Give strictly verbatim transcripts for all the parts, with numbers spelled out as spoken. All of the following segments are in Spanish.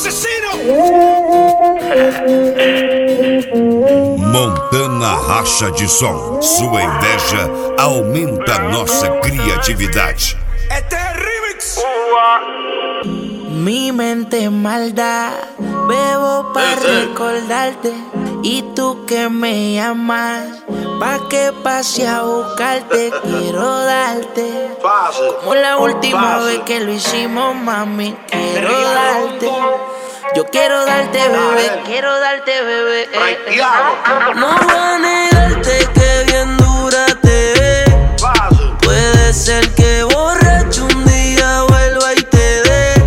asesino. Montana Racha de Som. Sua inveja aumenta nossa criatividade. Este es el remix. Mi mente es maldad, bebo para recordarte. Y tú que me llamas, pa' que pase a buscarte. Quiero darte, como la última vez que lo hicimos, mami. Quiero darte, yo quiero darte, bebé. Quiero darte, bebé. No voy a negarte que bien dura te ve. Puede ser que borracho un día vuelva y te dé.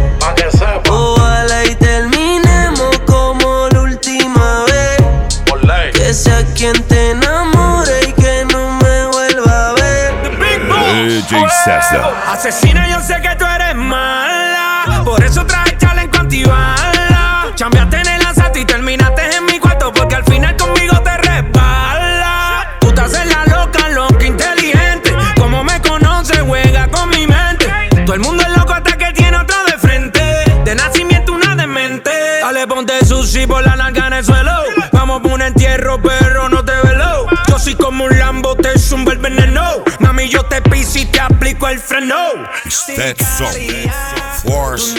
Ojalá y terminemos como la última vez. Que sea quien te enamore y que no me vuelva a ver. D J César. Asesina, yo sé que tú eres mala, por eso traje challenge antibala. Chambeaste en el asalto y terminaste en mi cuarto, porque al final conmigo te resbala. Tú te haces la loca, loca, inteligente. Como me conoces, juega con mi mente. Todo el mundo es loco hasta que tiene otro de frente. De nacimiento una demente. Dale, ponte sushi por la nalga en el suelo. Vamos por un entierro, pero no te velo. Yo soy como un Lambo, te zumba el veneno. Mami, yo te piso y te aplico el freno. Stetson, Force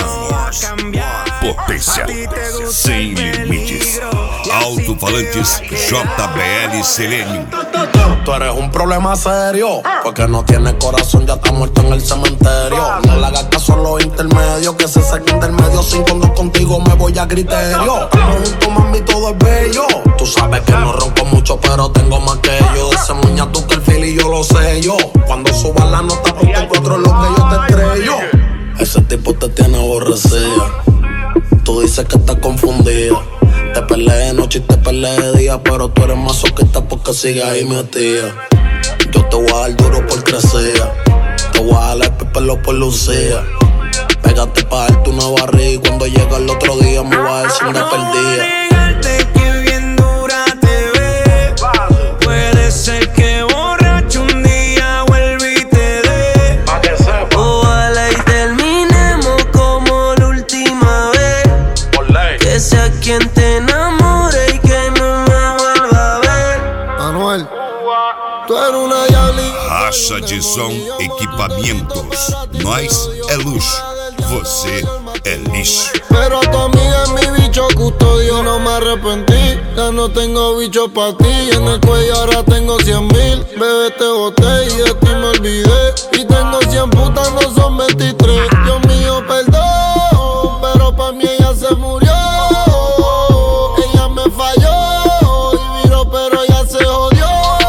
One, potência sem limites. Alto-falantes J B L Selenium. Tú eres un problema serio, porque no tienes corazón, ya está muerto en el cementerio. No le hagas caso a los intermedios, que se saquen del medio. Sin cuando contigo me voy a criterio. Estamos juntos, mami, todo es bello. Tú sabes que no ronco mucho, pero tengo más que yo. De ese muña tú que el feel y yo lo sé yo. Cuando suba la nota, ponte cuatro es lo que yo te estrello. Ese tipo te tiene aborrecida. Tú dices que estás confundida. Te peleé de noche y te peleé de día, pero tú eres masoquista porque sigues ahí metida. Yo te voy a dar duro por crecer. Te voy a jalar el pelo por lucía. Pégate pa' darte una barriga y cuando llega el otro día me voy a decir una perdida. Que bien dura te ve. Puede ser que borracho un día vuelva y te dé. Ojalá y terminemos como la última vez. Que sea quien te enamore y que no me vuelva a ver. Manuel, tú eres una diablita. Racha de Som Equipamentos. Nós é luxo, você é lixo. Pero tu amiga es mi bicho custodio. No me arrepentí, ya no tengo bicho pa' ti. En el cuello ahora tengo cien mil. Bebé, te boté y de ti me olvidé. Y tengo cien putas, no son veintitrés. Dios mío, perdón, pero pa' mí ella se murió. Ella me falló y viró, pero ya se jodió.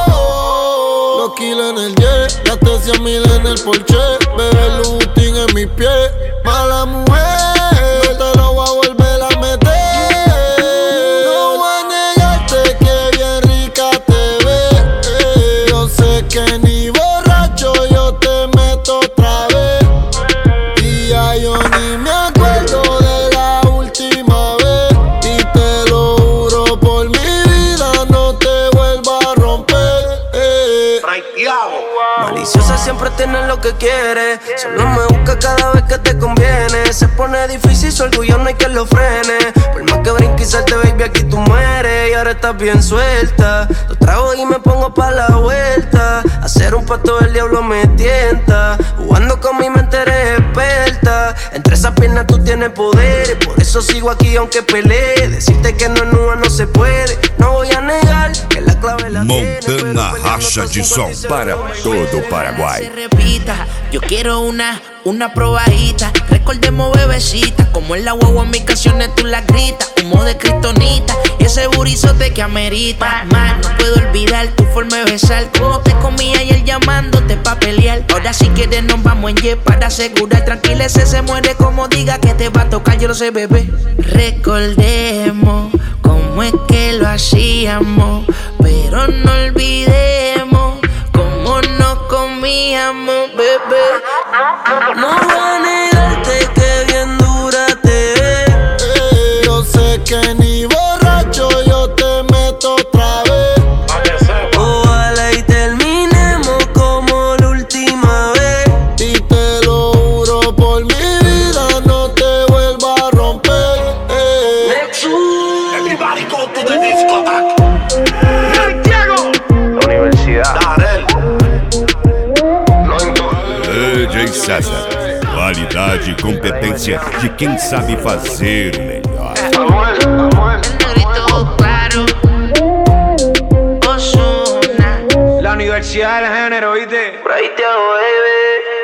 Los kilos en el jet, gasté cien mil en el Porsche. Bebé, Lutin en mis pies. Mala mujer, no te lo voy a volver a meter. No voy a negarte que bien rica te ves. Yo sé que ni borracho yo te meto otra vez. Y ya yo ni me acuerdo de la última vez. Y te lo juro por mi vida, no te vuelvo a romper. eh. Maliciosa siempre tiene lo que quiere. Solo me busca cada vez que te conviene. Se pone difícil, su orgullo no hay que lo frene. Por más que brinque y salte, baby, aquí tú mueres. Y ahora estás bien suelta. Lo trago y me pongo pa' la vuelta. Hacer un pacto del diablo me tienta. Jugando con mi mente eres experta. Entre esas piernas tú tienes poder. Por eso sigo aquí aunque pelee. Decirte que no es nua no se puede. No voy a negar que la clave la tiene. Montana Racha de Som para todo o Paraguay. Se repita, yo quiero una, una probadita. Recordemos bebecita, como en la guagua en mis canciones tú la gritas. Humo de kriptonita y ese burizote que amerita. Man, no puedo olvidar tu forma de besar. Como te comía ayer llamándote pa' pelear. Ahora si quieres nos vamos en jet para asegurar. Tranquila, ese se muere como diga que te va a tocar. Yo lo sé, bebé. Recordemos cómo es que lo hacíamos, pero no olvidemos cómo nos comíamos, bebé. No voy a negarte que bien dura te ves. Yo sé que ni borracho yo te meto otra vez. Ojalá y terminemos como la última vez. Y te lo juro por mi vida, no te vuelvo a romper. Cachaça, qualidade e competência de quem sabe fazer o melhor. Negrito claro, Ozuna. La Universidad del Género, ¿viste? Por ahí te hago, baby.